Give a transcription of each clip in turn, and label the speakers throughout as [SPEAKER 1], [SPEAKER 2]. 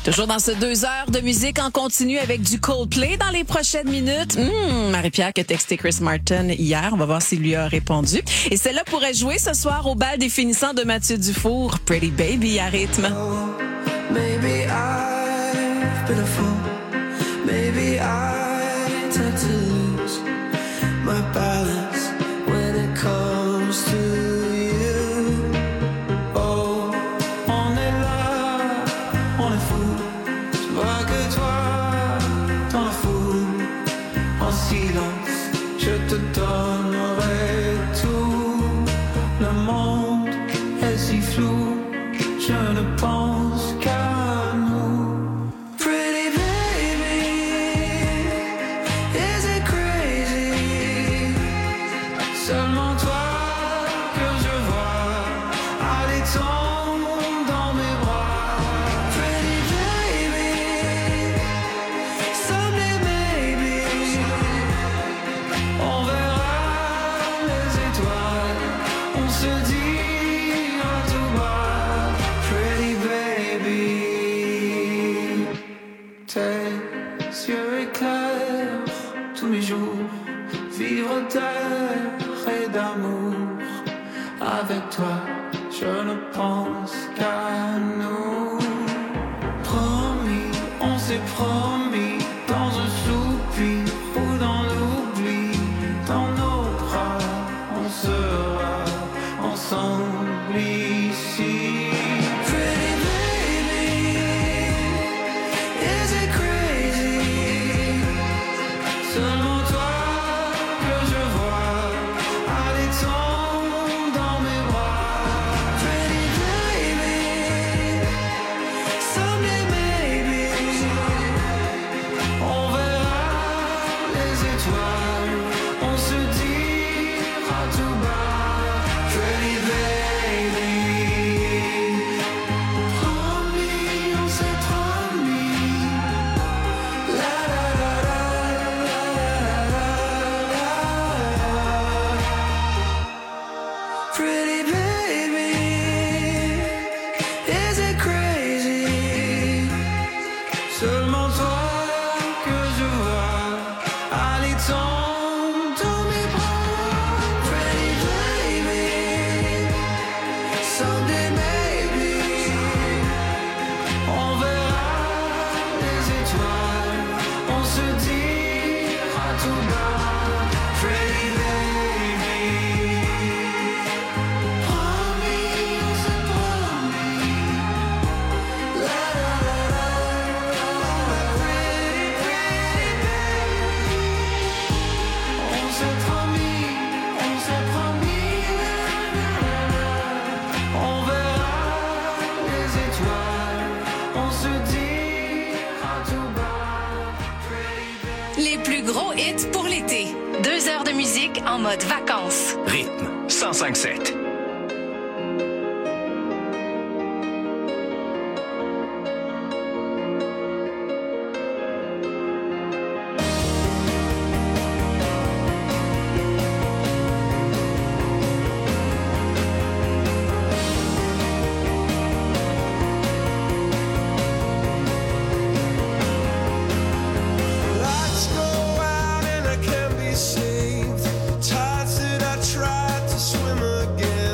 [SPEAKER 1] Toujours dans ce 2 heures de musique en continu avec du Coldplay dans les prochaines minutes. Marie-Pierre qui a texté Chris Martin hier. On va voir s'il lui a répondu. Et celle-là pourrait jouer ce soir au bal des finissants de Mathieu Dufour. Pretty Baby à rythme.
[SPEAKER 2] Oh, maybe I've been a fool. Maybe I tend to lose my balance when it comes to you. Oh, on est là, on est fou. Je vois que toi, t'en es fou. En silence, je te donnerai tout. Le monde est si flou, je ne pense qu'à nous. Pretty baby, is it crazy? Seulement toi que je vois. Allez, tombe dans mes bras. Pretty baby, someday maybe on verra les étoiles. On se dit à tout bas. Pretty baby, tes yeux éclairent tous mes jours. Vivre d'air et d'amour. Avec toi, je ne pense qu'à nous. Promis, on s'est promis. Dans un soupir ou dans l'oubli. Dans nos bras, on sera ensemble ici. Pretty baby, is it crazy? Seulement toi que je vois. Allez, tombe dans mes bras. Pretty baby, someday maybe on verra les étoiles. On se dira tout bas. Pretty baby, promis, on s'est promis. La la la la la la la. Pretty baby, is it crazy? Seulement toi que je vois. Allez, tombe dans mes bras. Pretty baby, someday maybe on verra les étoiles. On se dira tout bas. Pretty baby, promis, on s'est promis. La la la la la la. Pretty baby, on s'est promis, on s'est promis. On verra les étoiles. On se dira tout bas. Pretty baby.
[SPEAKER 3] Les plus gros hits pour l'été. 2 heures de musique en mode vacances.
[SPEAKER 4] Rythme 105.7.
[SPEAKER 2] Lights go out and I can't be saved. Tides that I tried to swim again.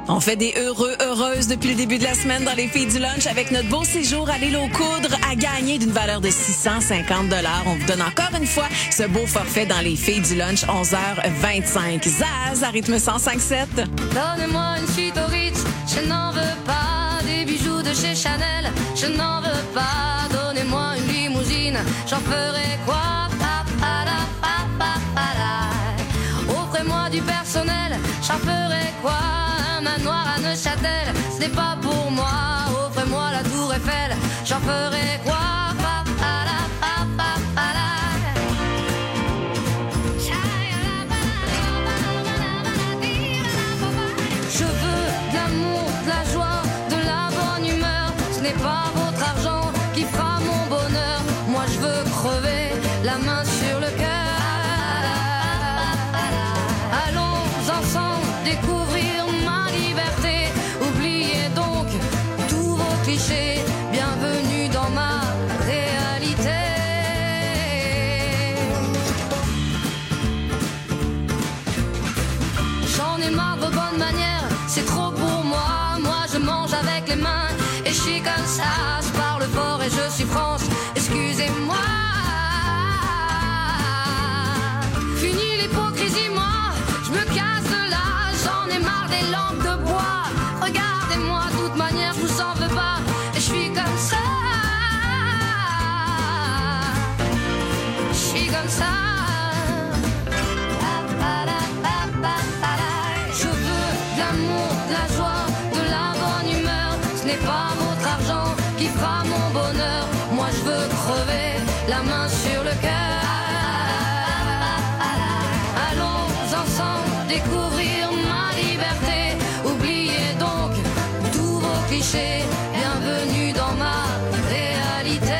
[SPEAKER 1] On fait des heureuses depuis le début de la semaine dans les filles du lunch avec notre beau séjour à l'île aux Coudres à gagner d'une valeur de 650 $. On vous donne encore une fois ce beau forfait dans les filles du lunch, 11h25. Zaz, à rythme 105.7.
[SPEAKER 5] Donnez-moi une suite au Ritz, je n'en veux pas. Des bijoux de chez Chanel, je n'en veux pas. Donnez-moi une limousine, j'en ferai quoi? Offrez-moi du personnel, j'en ferai quoi? Un manoir à Neuchâtel, ce n'est pas pour moi. Offrez-moi la tour Eiffel, j'en ferai quoi? Je veux de l'amour, de la joie, de la bonne humeur. Ce n'est pas votre argent qui fera mon bonheur. Moi je veux crever, la main sur le cœur. Allons ensemble découvrir ma liberté. Oubliez donc tous vos clichés. Bienvenue dans ma réalité. J'en ai marre de vos bonnes manières, c'est trop pour moi. Moi je mange avec les mains et je suis comme ça. Je parle fort et je suis France, excusez-moi. Fini l'hypocrisie, moi je me casse de là. J'en ai marre des lampes de bois. Regardez-moi, de toute manière je vous en veux pas. Et je suis comme ça. Je suis comme ça. Je veux de l'amour, de la joie, de la bonne humeur. Ce n'est pas votre argent qui fera mon bonheur. Moi je veux crever, la main sur le cœur. Allons ensemble découvrir ma liberté. Oubliez donc tous vos clichés. Bienvenue dans ma réalité.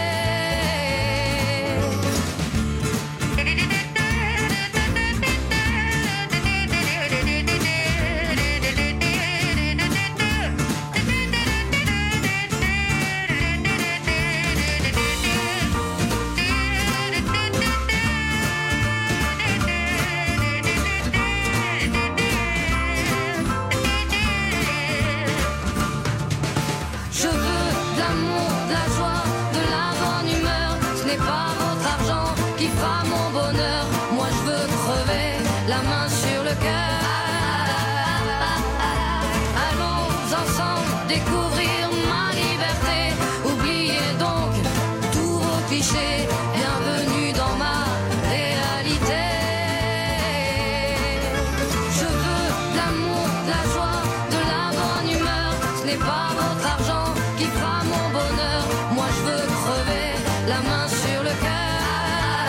[SPEAKER 5] Je veux de l'amour, de la joie, de la bonne humeur. Ce n'est pas votre argent qui fera mon bonheur. Moi je veux crever, la main sur le cœur. Allons ensemble découvrir ma liberté. Oubliez donc tous vos clichés. Bienvenue dans ma réalité. Je veux de l'amour, de la joie, de la bonne humeur. Ce n'est pas votre argent qui fera mon bonheur. Moi je veux crever, la main sur le cœur.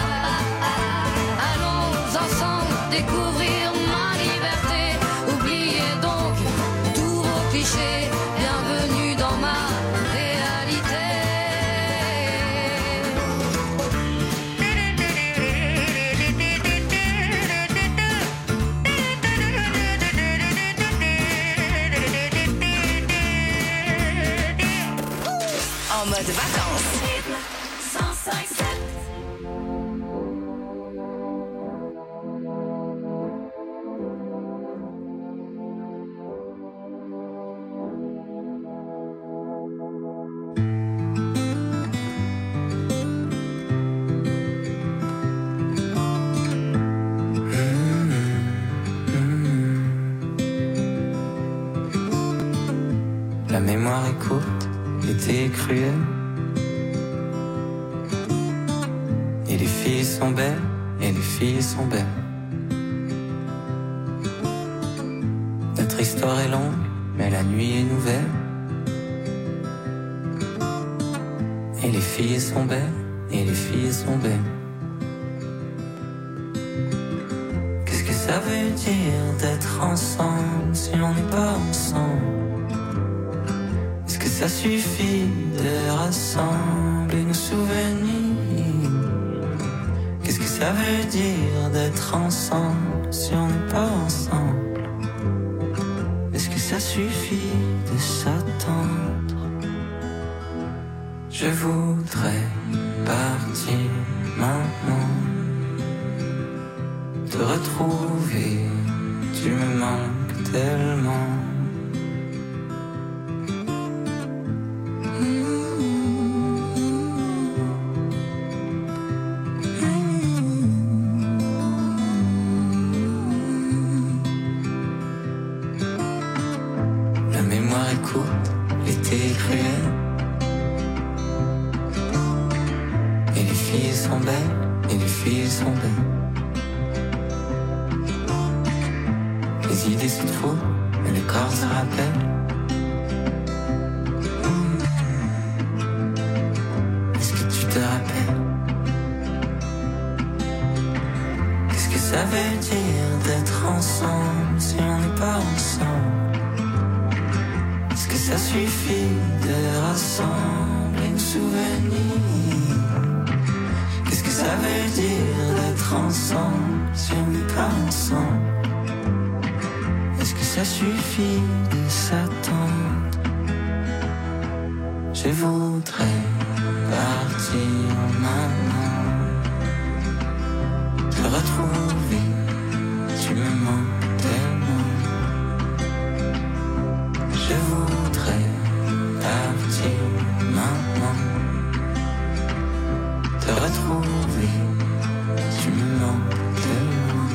[SPEAKER 5] Allons ensemble découvrir ma liberté. Oubliez donc tous vos clichés. Bienvenue dans ma réalité.
[SPEAKER 3] En mode vacances.
[SPEAKER 2] La mémoire est courte, l'été est cruel. Et les filles sont belles, et les filles sont belles. Notre histoire est longue, mais la nuit est nouvelle. Et les filles sont belles, et les filles sont belles. Qu'est-ce que ça veut dire d'être ensemble si on n'est pas ensemble? Est-ce que ça suffit de rassembler nos souvenirs? Qu'est-ce que ça veut dire d'être ensemble si on n'est pas ensemble? Est-ce que ça suffit de s'attendre? Je voudrais partir maintenant, te retrouver, tu me manques tellement. La mémoire est courte, l'été est cruel. Et les filles sont belles, et les filles sont belles. Les idées c'est faux, et le corps se rappelle. Est-ce que tu te rappelles? Qu'est-ce que ça veut dire d'être ensemble si on n'est pas ensemble? Est-ce que ça suffit de rassembler nos souvenirs? Qu'est-ce que ça veut dire d'être ensemble si on n'est pas ensemble? Est-ce que ça suffit de s'attendre? Je voudrais partir maintenant, te retrouver, tu me manques tellement. Je voudrais partir maintenant, te retrouver, tu me manques tellement.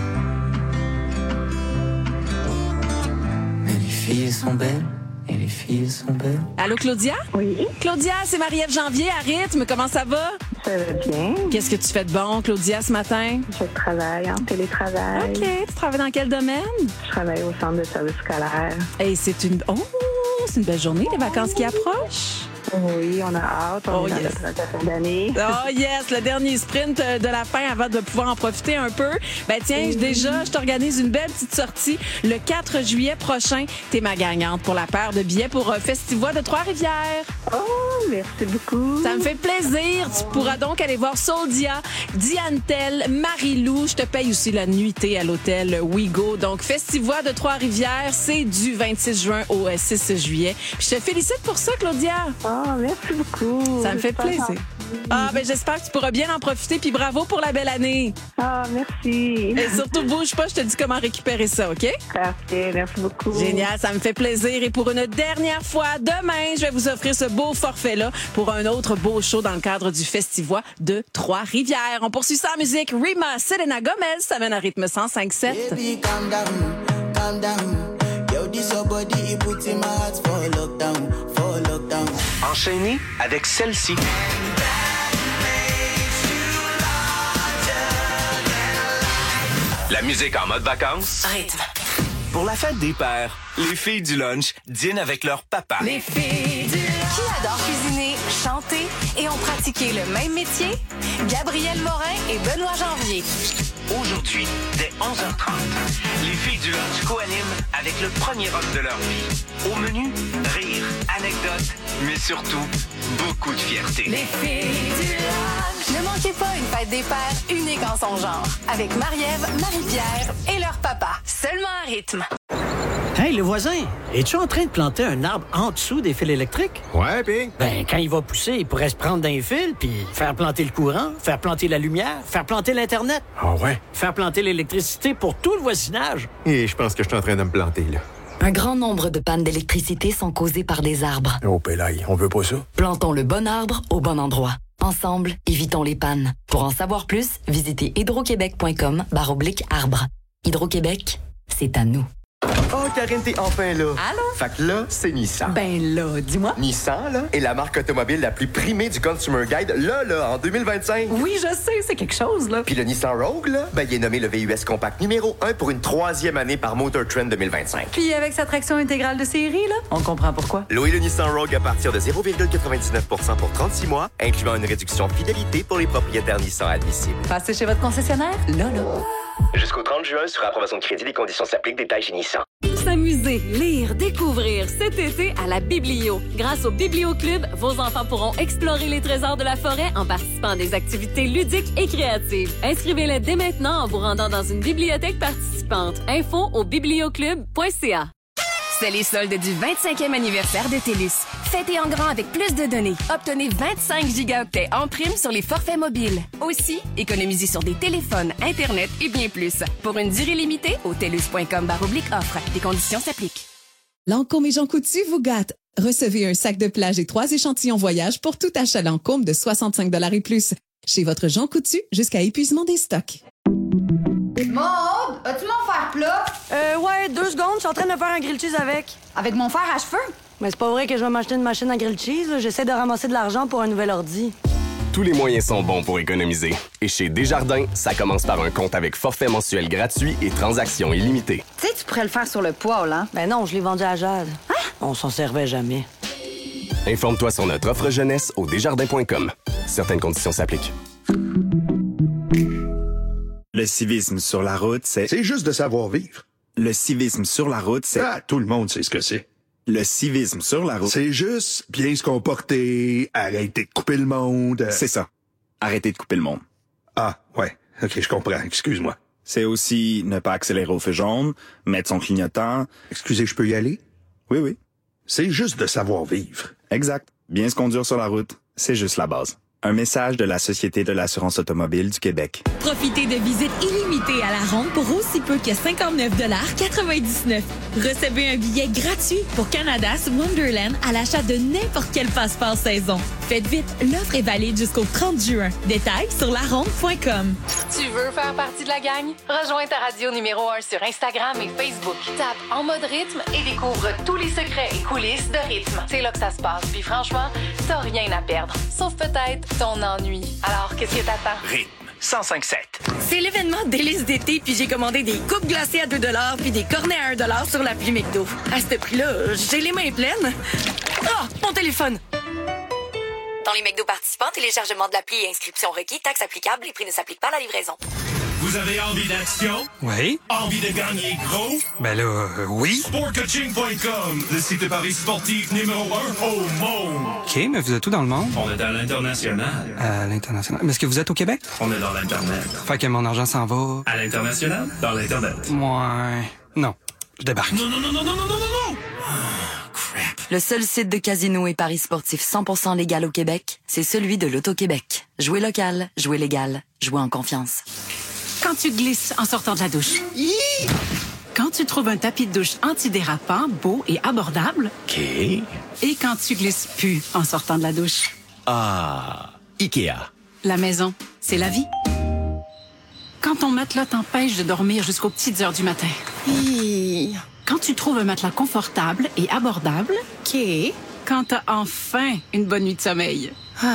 [SPEAKER 2] Mais les filles sont belles, et les filles sont belles.
[SPEAKER 1] Allô, Claudia?
[SPEAKER 6] Oui,
[SPEAKER 1] Claudia, c'est Marie-Ève Janvier à Rythme. Comment ça va?
[SPEAKER 6] ça va bien.
[SPEAKER 1] Qu'est-ce que tu fais de bon, Claudia, ce matin?
[SPEAKER 6] Je travaille en télétravail.
[SPEAKER 1] OK. Tu travailles dans quel domaine?
[SPEAKER 6] Je travaille au centre de service scolaire.
[SPEAKER 1] Et c'est une... Oh, c'est une belle journée, les vacances qui approchent.
[SPEAKER 6] Oui, on a hâte. On est dans
[SPEAKER 1] yes.
[SPEAKER 6] notre fin d'année.
[SPEAKER 1] Oh yes, le dernier sprint de la fin avant de pouvoir en profiter un peu. Ben tiens, déjà, je t'organise une belle petite sortie le 4 juillet prochain. T'es ma gagnante pour la paire de billets pour Festivois de Trois-Rivières.
[SPEAKER 6] Oh, merci beaucoup.
[SPEAKER 1] Ça me fait plaisir. Tu pourras donc aller voir Soldia, Diane Tell, Marie-Lou. Je te paye aussi la nuitée à l'hôtel Ouigo. Donc, Festivois de Trois-Rivières, c'est du 26 juin au 6 juillet. Puis je te félicite pour ça, Claudia.
[SPEAKER 6] Oh, merci beaucoup.
[SPEAKER 1] Ça me fait plaisir. Ah, ben j'espère que tu pourras bien en profiter. Puis bravo pour la belle année.
[SPEAKER 6] Ah, merci.
[SPEAKER 1] Et surtout, bouge pas, je te dis comment récupérer ça, OK?
[SPEAKER 6] Parfait, merci beaucoup.
[SPEAKER 1] Génial, ça me fait plaisir. Et pour une dernière fois, demain, je vais vous offrir ce beau forfait-là pour un autre beau show dans le cadre du Festivois de Trois-Rivières. On poursuit ça en musique. Rima, Selena Gomez, ça mène à rythme 105.7.
[SPEAKER 7] Baby, calm down, calm down. Yo, this your body, it puts in my heart for lockdown, for lockdown.
[SPEAKER 4] Enchaîné avec celle-ci. La musique en mode vacances.
[SPEAKER 3] Rythme.
[SPEAKER 4] Pour la fête des pères, les filles du lunch dînent avec leur papa.
[SPEAKER 3] Les filles du Qui adorent cuisiner, chanter et ont pratiqué le même métier? Gabrielle Morin et Benoît Janvier.
[SPEAKER 4] Aujourd'hui, dès 11h30, les filles du lunch co-animent avec le premier rock de leur vie. Au menu, rire, anecdotes, mais surtout, beaucoup de fierté.
[SPEAKER 3] Les filles du lunch. Ne manquez pas une fête des pères unique en son genre. Avec Marie-Ève, Marie-Pierre et leur papa. Seulement à rythme.
[SPEAKER 8] Hey, le voisin, es-tu en train de planter un arbre en dessous des fils électriques?
[SPEAKER 9] Ouais, pis?
[SPEAKER 8] Ben, quand il va pousser, il pourrait se prendre d'un fil, puis faire planter le courant, faire planter la lumière, faire planter l'Internet.
[SPEAKER 9] Ah ouais?
[SPEAKER 8] Faire planter l'électricité pour tout le voisinage.
[SPEAKER 9] Et je pense que je suis en train de me planter, là.
[SPEAKER 10] Un grand nombre de pannes d'électricité sont causées par des arbres.
[SPEAKER 9] Oh, pélaille, on veut pas ça.
[SPEAKER 10] Plantons le bon arbre au bon endroit. Ensemble, évitons les pannes. Pour en savoir plus, visitez hydroquebec.com/arbre. Hydro-Québec, c'est à nous.
[SPEAKER 11] Oh, Karine, t'es enfin là.
[SPEAKER 12] Allô?
[SPEAKER 11] Fait que là, c'est Nissan.
[SPEAKER 12] Ben là, dis-moi.
[SPEAKER 11] Nissan, là, est la marque automobile la plus primée du Consumer Guide, là, en 2025.
[SPEAKER 12] Oui, je sais, c'est quelque chose, là.
[SPEAKER 11] Puis le Nissan Rogue, là, ben, il est nommé le VUS Compact numéro 1 pour une 3e année par Motor Trend 2025.
[SPEAKER 12] Puis avec sa traction intégrale de série, là, on comprend pourquoi.
[SPEAKER 11] Louez le Nissan Rogue à partir de 0,99% pour 36 mois, incluant une réduction de fidélité pour les propriétaires Nissan admissibles.
[SPEAKER 12] Passez chez votre concessionnaire, là.
[SPEAKER 11] Jusqu'au 30 juin, sur approbation de crédit, les conditions s'appliquent. Détails chez Nissan.
[SPEAKER 13] S'amuser, lire, découvrir cet été à la Biblio. Grâce au Biblio Club, vos enfants pourront explorer les trésors de la forêt en participant à des activités ludiques et créatives. Inscrivez-les dès maintenant en vous rendant dans une bibliothèque participante. Info au biblioclub.ca.
[SPEAKER 14] C'est les soldes du 25e anniversaire de TELUS. Fêtez en grand avec plus de données. Obtenez 25 gigaoctets en prime sur les forfaits mobiles. Aussi, économisez sur des téléphones, Internet et bien plus. Pour une durée limitée, au telus.com/offre. Des conditions s'appliquent.
[SPEAKER 15] Lancôme et Jean Coutu vous gâtent. Recevez un sac de plage et 3 échantillons voyage pour tout achat Lancôme de 65 $ et plus. Chez votre Jean Coutu, jusqu'à épuisement des stocks.
[SPEAKER 16] Maud, as-tu mon fer plat?
[SPEAKER 17] Ouais, 2 secondes, je suis en train de faire un grilled cheese avec.
[SPEAKER 16] Avec mon fer à cheveux?
[SPEAKER 17] Mais c'est pas vrai que je vais m'acheter une machine à grilled cheese. J'essaie de ramasser de l'argent pour un nouvel ordi.
[SPEAKER 18] Tous les moyens sont bons pour économiser. Et chez Desjardins, ça commence par un compte avec forfait mensuel gratuit et transactions illimitées.
[SPEAKER 16] Tu sais, tu pourrais le faire sur le poêle, hein?
[SPEAKER 17] Ben non, je l'ai vendu à Jade. Hein? On s'en servait jamais.
[SPEAKER 18] Informe-toi sur notre offre jeunesse au desjardins.com. Certaines conditions s'appliquent.
[SPEAKER 19] Le civisme sur la route, c'est...
[SPEAKER 9] C'est juste de savoir vivre.
[SPEAKER 19] Le civisme sur la route, c'est...
[SPEAKER 9] Ah, tout le monde sait ce que c'est.
[SPEAKER 19] Le civisme sur la route...
[SPEAKER 9] C'est juste bien se comporter, arrêter de couper le monde...
[SPEAKER 19] C'est ça. Arrêter de couper le monde.
[SPEAKER 9] Ah, ouais. OK, je comprends. Excuse-moi.
[SPEAKER 19] C'est aussi ne pas accélérer au feu jaune, mettre son clignotant...
[SPEAKER 9] Excusez, je peux y aller?
[SPEAKER 19] Oui, oui.
[SPEAKER 9] C'est juste de savoir vivre.
[SPEAKER 19] Exact. Bien se conduire sur la route, c'est juste la base. Un message de la Société de l'assurance automobile du Québec.
[SPEAKER 20] Profitez de visites illimitées à la ronde pour aussi peu que 59,99 $. Recevez un billet gratuit pour Canada's Wonderland à l'achat de n'importe quel passeport saison. Faites vite, l'offre est valide jusqu'au 30 juin. Détails sur laronde.com.
[SPEAKER 3] Tu veux faire partie de la gang? Rejoins ta radio numéro 1 sur Instagram et Facebook. Tape En Mode Rythme et découvre tous les secrets et coulisses de rythme. C'est là que ça se passe. Puis franchement, t'as rien à perdre. Sauf peut-être ton ennui. Alors, qu'est-ce que t'attends?
[SPEAKER 4] Rythme 105.7.
[SPEAKER 17] C'est l'événement délice d'été, puis j'ai commandé des coupes glacées à 2 $ puis des cornets à 1 $ sur l'appli McDo. À ce prix-là, j'ai les mains pleines. Ah, mon téléphone!
[SPEAKER 10] Dans les McDo participants, téléchargement de l'appli et inscription requis, taxes applicables, les prix ne s'appliquent pas à la livraison.
[SPEAKER 21] Vous avez envie d'action?
[SPEAKER 22] Oui.
[SPEAKER 21] Envie de gagner gros?
[SPEAKER 22] Ben là, oui.
[SPEAKER 21] Sportcoaching.com, le site de paris sportif numéro 1 au monde.
[SPEAKER 22] OK, mais vous êtes où dans le monde?
[SPEAKER 21] On est à l'international.
[SPEAKER 22] À l'international. Mais est-ce que vous êtes au Québec?
[SPEAKER 21] On est dans l'Internet.
[SPEAKER 22] Fait que mon argent s'en va...
[SPEAKER 21] À l'international? Dans l'Internet.
[SPEAKER 22] Ouais. Non, je débarque.
[SPEAKER 21] Non, non, non, non, non, non, non, non!
[SPEAKER 10] Le seul site de casino et paris sportifs 100% légal au Québec, c'est celui de l'Auto-Québec. Jouer local, jouer légal, jouer en confiance.
[SPEAKER 23] Quand tu glisses en sortant de la douche. Quand tu trouves un tapis de douche antidérapant, beau et abordable.
[SPEAKER 24] OK.
[SPEAKER 23] Et quand tu glisses plus en sortant de la douche.
[SPEAKER 24] Ah, Ikea.
[SPEAKER 23] La maison, c'est la vie. Quand ton matelas t'empêche de dormir jusqu'aux petites heures du matin. Quand tu trouves un matelas confortable et abordable. OK. Quand t'as enfin une bonne nuit de sommeil.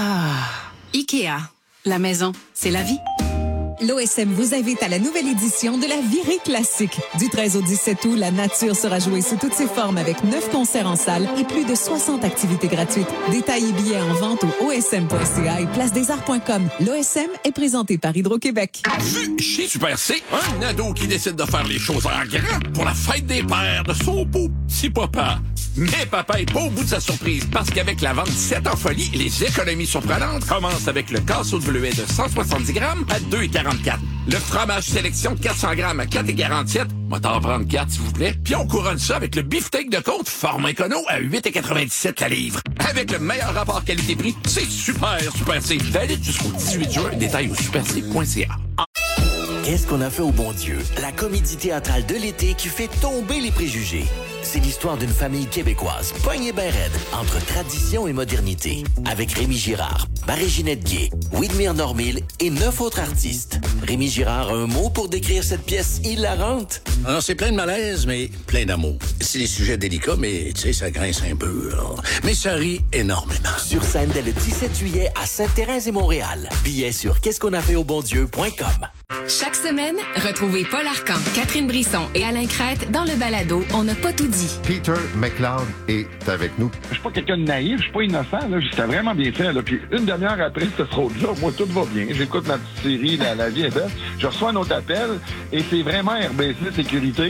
[SPEAKER 23] Ikea. La maison, c'est la vie.
[SPEAKER 15] L'OSM vous invite à la nouvelle édition de la Virée Classique. Du 13 au 17 août, la nature sera jouée sous toutes ses formes avec 9 concerts en salle et plus de 60 activités gratuites. Détails et billets en vente au osm.ca et placedesarts.com. L'OSM est présenté par Hydro-Québec.
[SPEAKER 25] Chez Super C, un ado qui décide de faire les choses en grand pour la fête des pères de son beau petit papa. Mais papa est pas au bout de sa surprise parce qu'avec la vente 7 en folie, les économies surprenantes commencent avec le casseau de bleuet de 170 grammes à 2,44. Le fromage sélection 400 grammes à 4,47. Moi, t'en prendre 4, s'il vous plaît. Puis on couronne ça avec le beefsteak de côte format écono à 8,97 la livre. Avec le meilleur rapport qualité-prix, c'est super C. Valide jusqu'au 18 juin. Détail au superc.ca.
[SPEAKER 24] Qu'est-ce qu'on a fait au bon Dieu? La comédie théâtrale de l'été qui fait tomber les préjugés. C'est l'histoire d'une famille québécoise, poignée ben raide, entre tradition et modernité. Avec Rémi Girard, Marie-Ginette Gué, Widmir Normil et 9 autres artistes. Rémi Girard a un mot pour décrire cette pièce hilarante.
[SPEAKER 26] Alors, c'est plein de malaise, mais plein d'amour. C'est des sujets délicats, mais tu sais, ça grince un peu. Alors. Mais ça rit énormément.
[SPEAKER 24] Sur scène dès le 17 juillet à Sainte-Thérèse et Montréal. Billets sur qu'est-ce-qu'on-a-fait-au-bon-Dieu.com.
[SPEAKER 14] Chaque semaine, retrouvez Paul Arcan, Catherine Brisson et Alain Crête dans le balado On n'a pas tout dit.
[SPEAKER 27] Peter McLeod est avec nous.
[SPEAKER 28] Je suis pas quelqu'un de naïf, je suis pas innocent. Là. C'était vraiment bien fait. Là. Puis une demi-heure après ce road-là, moi, tout va bien. J'écoute ma petite série, la vie est belle. Je reçois un autre appel et c'est vraiment RBC Sécurité.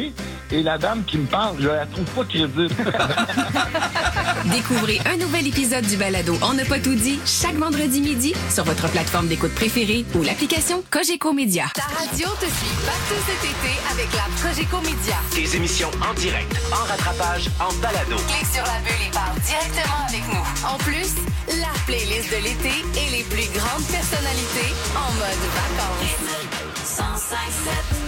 [SPEAKER 28] Et la dame qui me parle, je la trouve pas crédible.
[SPEAKER 14] Découvrez un nouvel épisode du balado On n'a pas tout dit chaque vendredi midi sur votre plateforme d'écoute préférée ou l'application Cogeco Média.
[SPEAKER 3] Ta radio te suit partout cet été avec la Cogeco Média.
[SPEAKER 4] Des émissions en direct, en rattrapage, en balado.
[SPEAKER 3] Clique sur la bulle et parle directement avec nous. En plus, la playlist de l'été et les plus grandes personnalités en mode vacances. 105.7.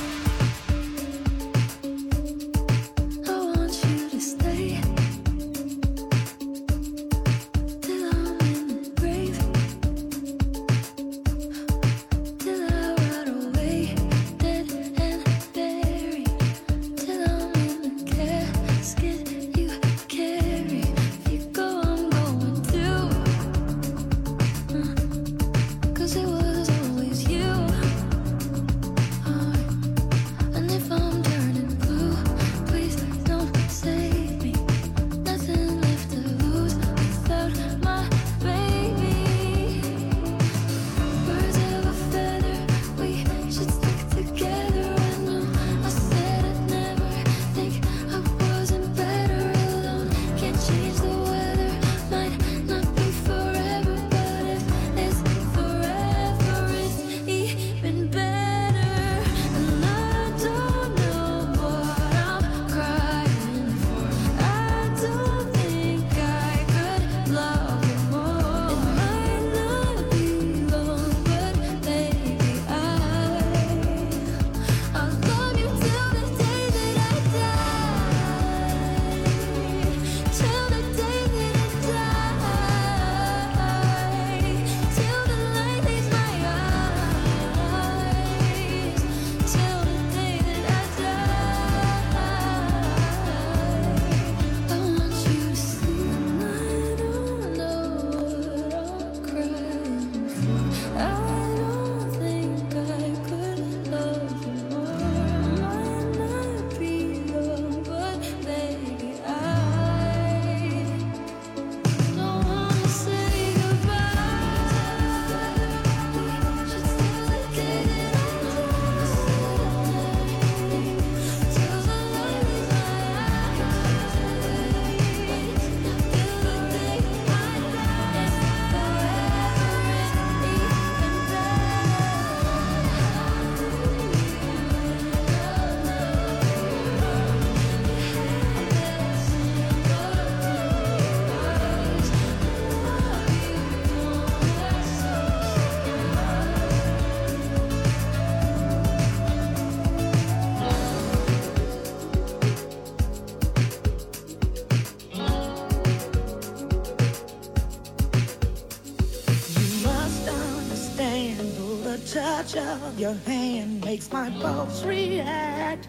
[SPEAKER 1] touch of your hand makes my pulse react.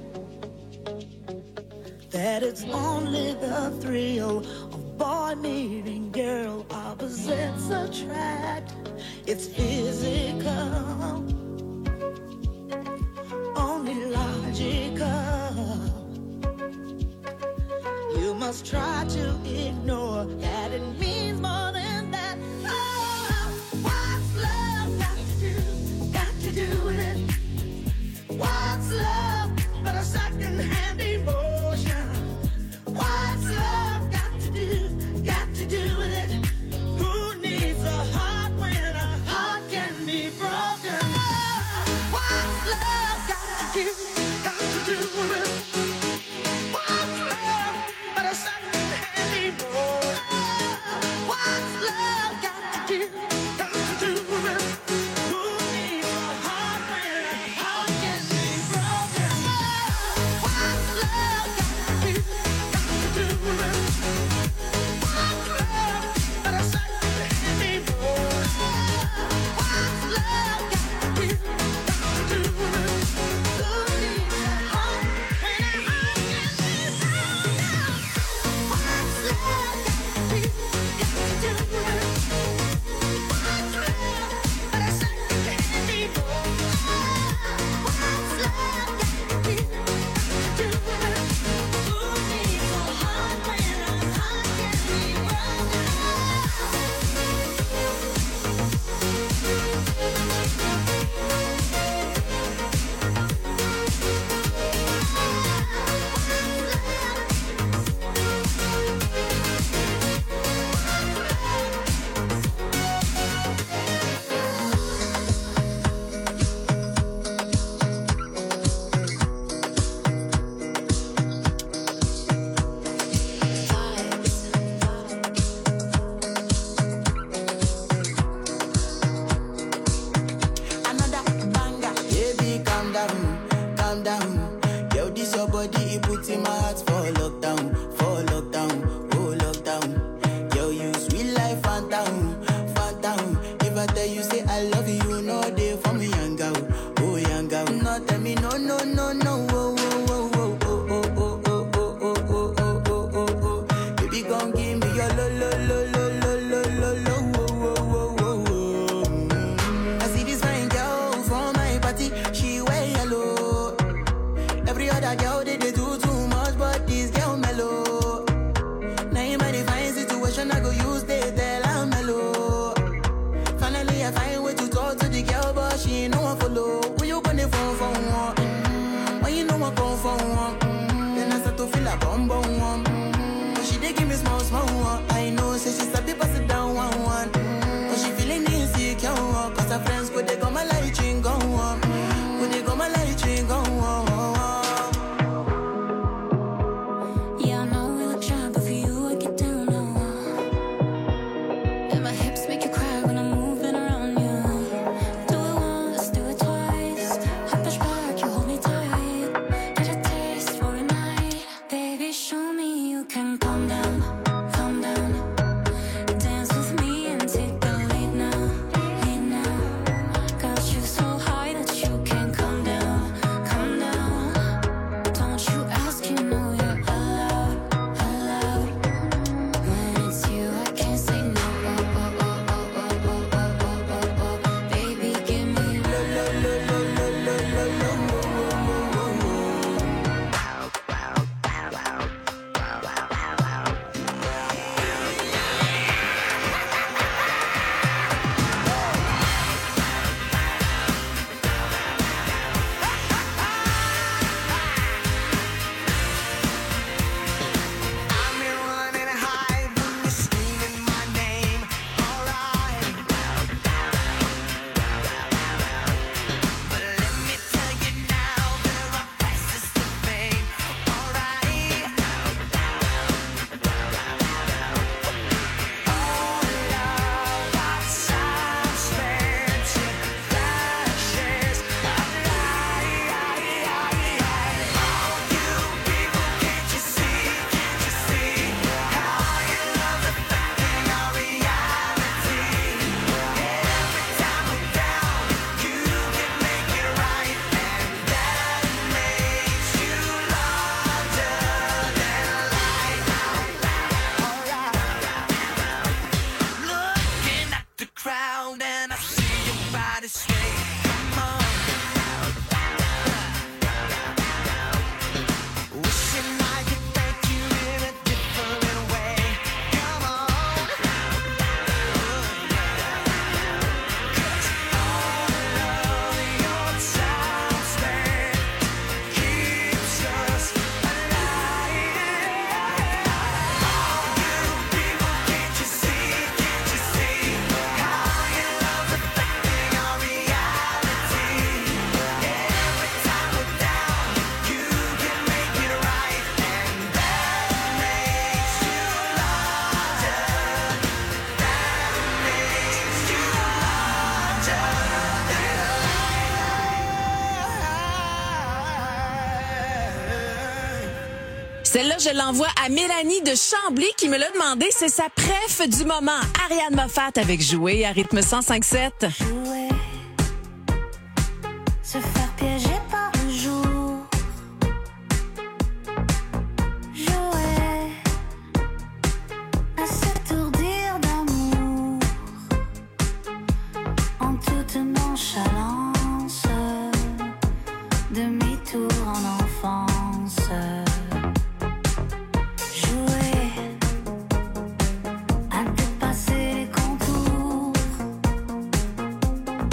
[SPEAKER 1] That it's only the thrill of boy meeting girl, opposites attract. It's physical, only logical. You must try to ignore that it means more than that. Oh, what's love got to do with it? What's love but a second-hand emotion? What's love got to do with it? Who needs a heart when a heart can be broken? Oh, what's love got to do with it? What's love but a second-hand emotion?
[SPEAKER 2] tell you say I love you, no day for me, young girl. Oh, young girl. No, tell me no, no, no, no. Oh, oh, oh, oh, oh, oh, oh, oh, oh, oh, oh, oh, oh, oh, oh. Baby, gon' give me your lo, lo, lo, lo, lo, lo, lo, lo. Oh, oh, oh, oh, oh. I see this fine girl from my party, she wear yellow. Every other girl they do too much, but this girl mellow. Now in my divine situation, I go use they tell I'm mellow. Finally, I find way to talk to the girl, but she ain't no one follow. Who you gonna phone for one? Why you know I come for one? Then I start to feel a bum bum one. But she dey give me small small one. I know, say she sabi pass it down one one. But she feeling insecure, cause her friends go they go my light ring go on. Go they go my light ring go on.
[SPEAKER 1] Yeah, I know we look shy, but for you I get down low. And my hips make you cry when I'm moving around you. Do it once, do it twice. I push back, you hold me tight. Get a taste for a night. Baby, show me you can calm down, calm down. Dance with me and take the lead now, lead now. Got you so high that you can't come down, come down. Don't you ask, you know you're allowed, allowed. When it's you, I can't say no. Oh, oh, oh, oh, oh, oh, oh, oh, oh, oh. Baby, give me lo, lo, lo, lo, lo, lo, lo, lo. I'm here running high when you're screaming my name. Alright. But let me tell you now, there are prices to pay. Alright. Oh, love, what time spent in flashes of light. Oh, you people, can't you see how your love's affecting our reality? Every time we're down, you can make it right, and that makes you larger than life. Looking at the crowd and I see your body sway. Come on. Wishing I could thank you in a different way. Come on. 'Cause all of your time spent keeps us alive. All you people, can't you see how your love's affecting our reality? Every time we're down, you can make it right, and that makes you larger. That makes you larger than life.
[SPEAKER 5] Celle-là, je l'envoie à Mélanie de Chambly qui me l'a demandé. C'est sa préf du moment. Ariane Moffat avec Jouer à rythme 105.7.
[SPEAKER 1] Jouer, se faire piéger par le jour. Jouer, à s'étourdir d'amour. En toute nonchalance, demi-tour en enfance. Jouer, à dépasser les contours.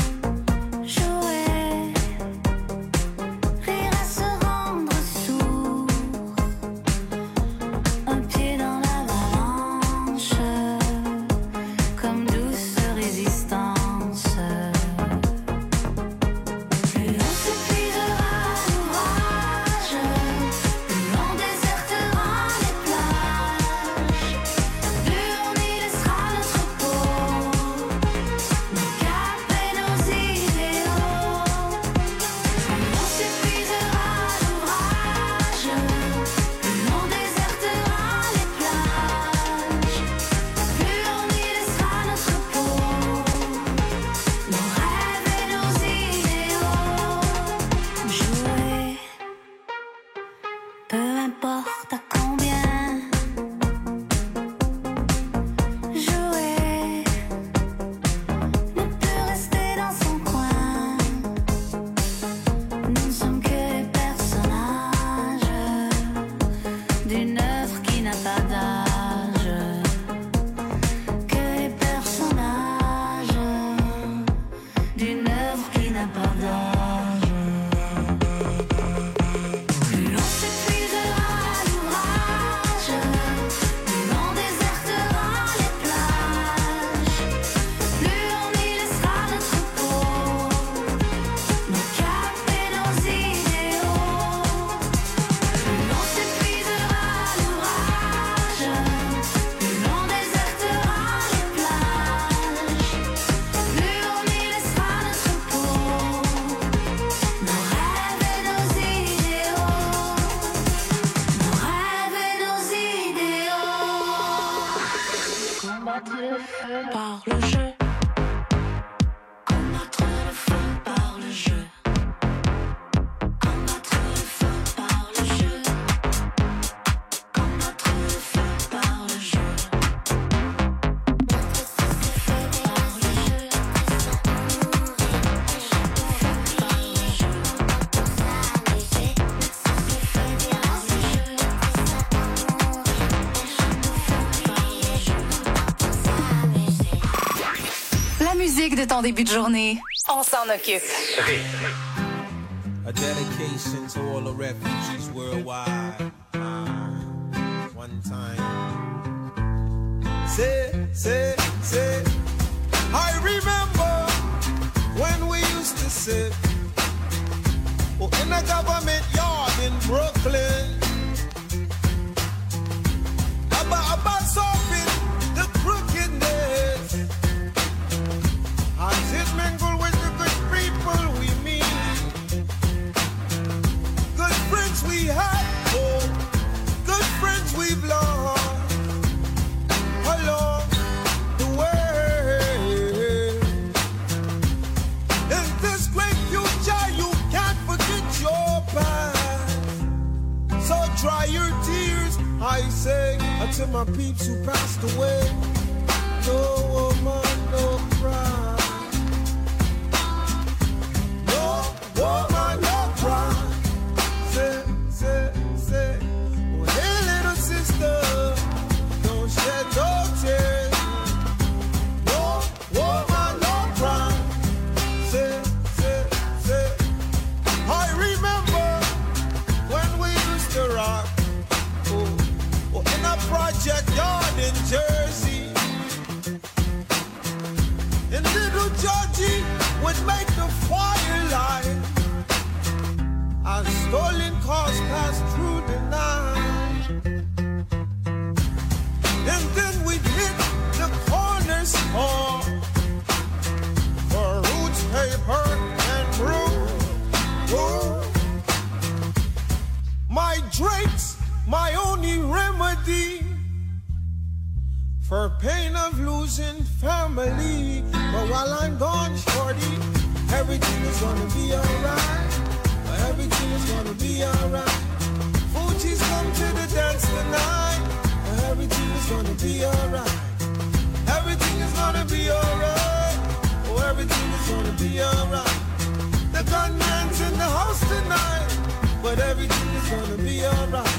[SPEAKER 3] musique de ton début de journée. On s'en occupe.
[SPEAKER 6] A dedication to all the refugees worldwide. One time. Say. I remember when we used to sit in a government yard in Brooklyn. About solving the crookedness. As it mingle with the good people we meet. Good friends we had, oh, good friends we've lost along the way. In this great future, you can't forget your past. So dry your tears, I say, to my peeps who passed away. No woman, no cry. No woman, no cry. Say. Oh, hey, little sister, don't shed no tears. No woman, no cry. Say. I remember when we used to rock. In a project yard in Jersey. And little Georgie would make the firelight as stolen cars passed through the night. And then we'd hit the corner store for roots, paper, and brew. My drinks, my only remedy for pain of losing family. But while I'm gone, shorty, everything is gonna be alright. Everything is gonna be alright. Fuji's come to the dance tonight. Everything is gonna be alright. Everything is gonna be alright. Oh, everything is gonna be alright. The gunman's in the house tonight, but everything is gonna be alright.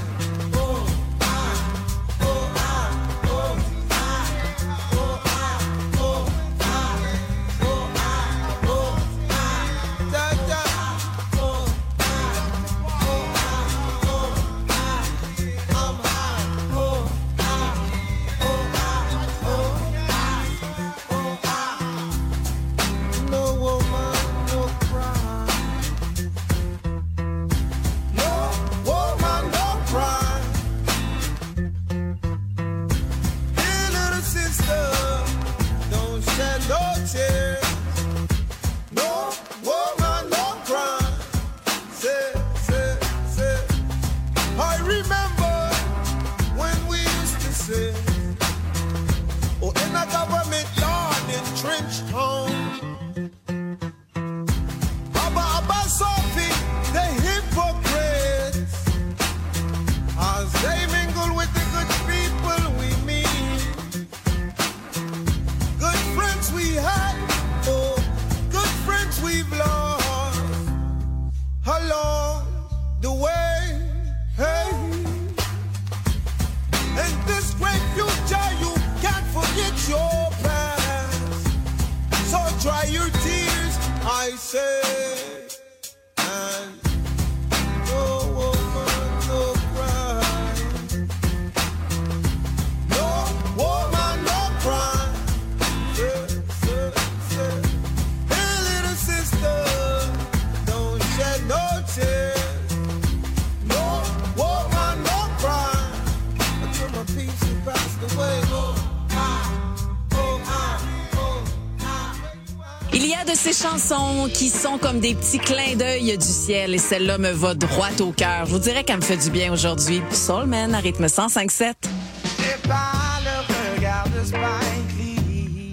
[SPEAKER 5] Il y a de ces chansons qui sont comme des petits clins d'œil du ciel et celle-là me va droit au cœur. Je vous dirais qu'elle me fait du bien aujourd'hui. Soul Man à rythme 105.7.
[SPEAKER 1] J'ai pas le regard de Spike Lee.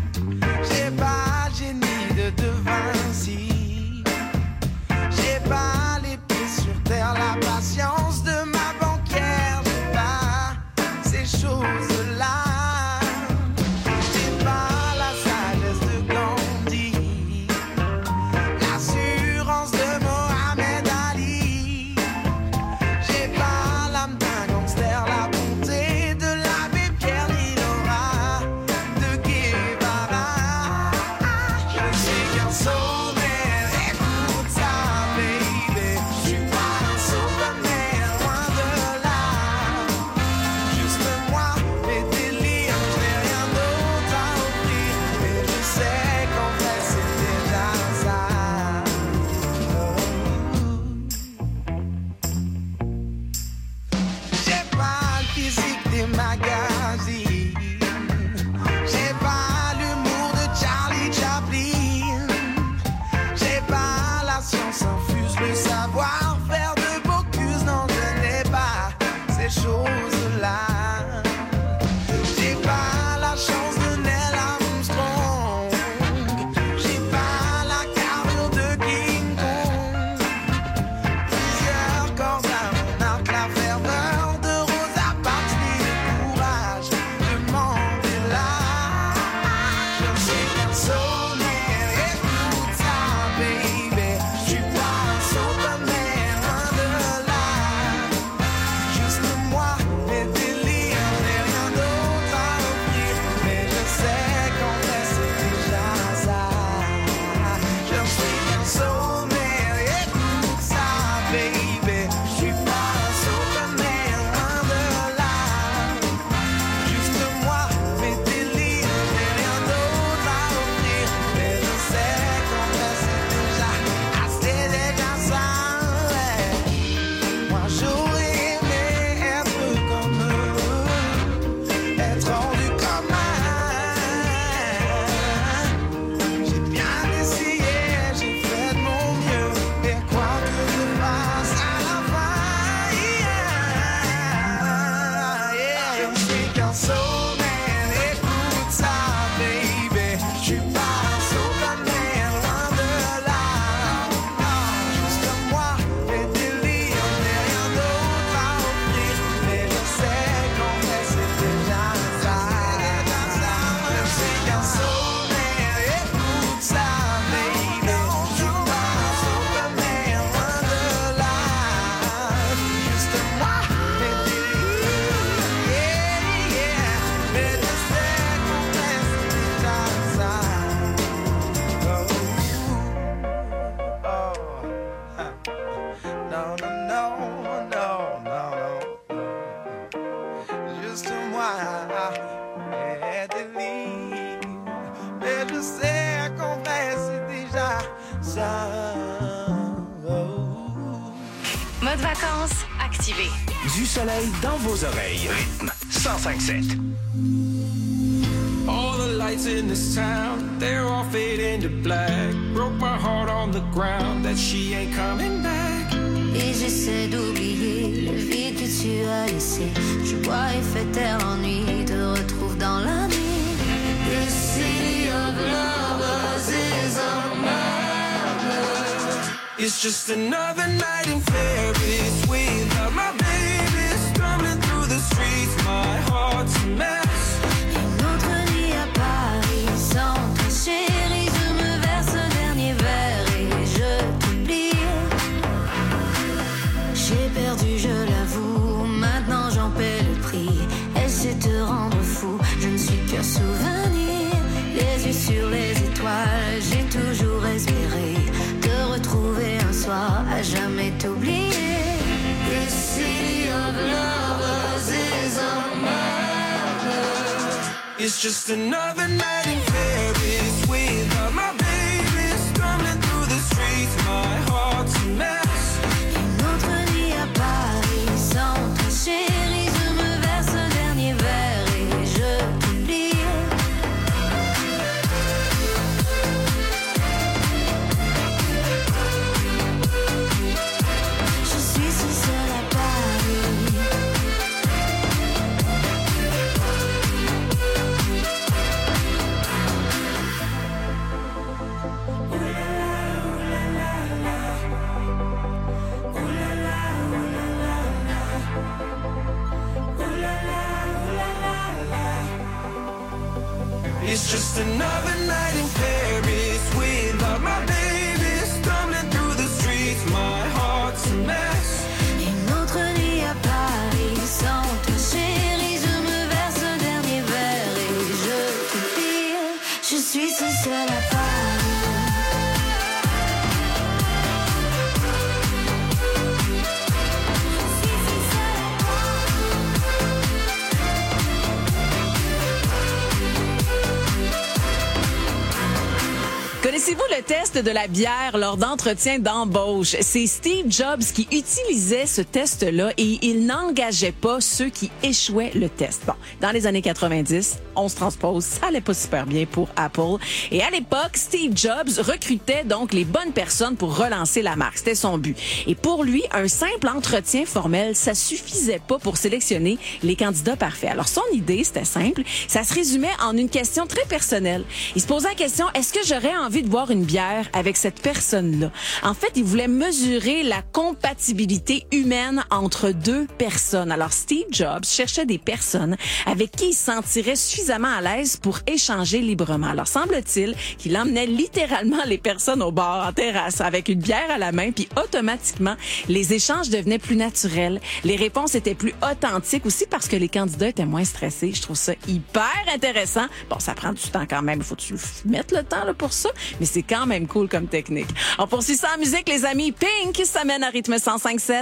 [SPEAKER 1] J'ai pas le génie de De Vinci. J'ai pas les pieds sur terre, la patience de ma banquière. J'ai pas ces choses-là. J'ai pas la sagesse de Gandhi, l'assurance de Mohamed Ali. J'ai pas l'âme d'un gangster, la bonté de l'abbé Pierre Nilora.
[SPEAKER 3] mode vacances activé.
[SPEAKER 4] Du soleil dans vos oreilles. Rythme 105.7.
[SPEAKER 7] All the lights in this town, they're all fading to black. Broke my heart on the ground that she ain't coming back.
[SPEAKER 8] Et j'essaie d'oublier le vide que tu as laissé. Je bois et fais taire l'ennui, te retrouve dans la nuit. The city of lovers is a murder.
[SPEAKER 7] It's just another night in Paris without my baby. Stumbling through the streets, my heart's a mess.
[SPEAKER 8] Sans toi chérie, je me verse le dernier verre et je t'oublie. J'ai perdu, je l'avoue, maintenant j'en paie le prix. Essaie de te rendre fou, je ne suis qu'un souvenir. Les yeux sur les étoiles, j'ai toujours espéré te retrouver un soir, à jamais t'oublier. The city of lovers is a murder.
[SPEAKER 7] It's just another night in Paris without my baby. Stumbling through the streets, my heart's a mess.
[SPEAKER 8] Une autre nuit à Paris, sans toi chérie, je me verse le dernier verre et je t'oublie. Je suis si seule à Paris.
[SPEAKER 7] It's just another night in Paris without my baby. Stumbling through the streets, my heart's a mess.
[SPEAKER 8] Une autre nuit à Paris, sans toi chérie, je me verse le dernier verre et je t'oublie. Je suis si seule à Paris.
[SPEAKER 5] Connaissez-vous le test de la bière lors d'entretien d'embauche? C'est Steve Jobs qui utilisait ce test-là et il n'engageait pas ceux qui échouaient le test. Bon, dans les années 90, on se transpose, ça allait pas super bien pour Apple. Et à l'époque, Steve Jobs recrutait donc les bonnes personnes pour relancer la marque. C'était son but. Et pour lui, un simple entretien formel, ça suffisait pas pour sélectionner les candidats parfaits. Alors son idée, c'était simple. Ça se résumait en une question très personnelle. Il se posait la question, est-ce que j'aurais envie de boire une bière avec cette personne-là? En fait, il voulait mesurer la compatibilité humaine entre deux personnes. Alors, Steve Jobs cherchait des personnes avec qui il se sentirait suffisamment à l'aise pour échanger librement. Alors, semble-t-il qu'il emmenait littéralement les personnes au bar, en terrasse, avec une bière à la main, puis automatiquement, les échanges devenaient plus naturels. Les réponses étaient plus authentiques aussi parce que les candidats étaient moins stressés. Je trouve ça hyper intéressant. Bon, ça prend du temps quand même. Il faut que tu mettes le temps là, pour ça. Mais c'est quand même cool comme technique. On poursuit ça en musique, les amis. Pink s'amène à rythme 105.7.